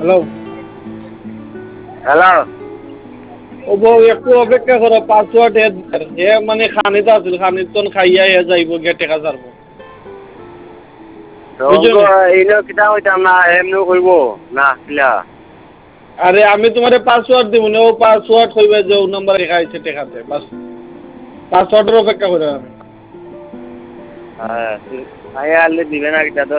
Hello hello ও বউ একটু অপেক্ষা করো পাসওয়ার্ড এ মানে খানিত আছিল খানিত খাইয়া যাইব গিয়ে টেকা ছাড়বো বুঝছো নি? এইনো কিতা কইতাম না এমনি কইব না কিলা আরে আমি তোমার পাসওয়ার্ড দিব না ও পাসওয়ার্ড কইবে যে ও নাম্বার লেখা আছে টেকাতে বাস পাসওয়ার্ডের অপেক্ষা করে আমি হ্যাঁ আয়া আনলে দিবে না কিতা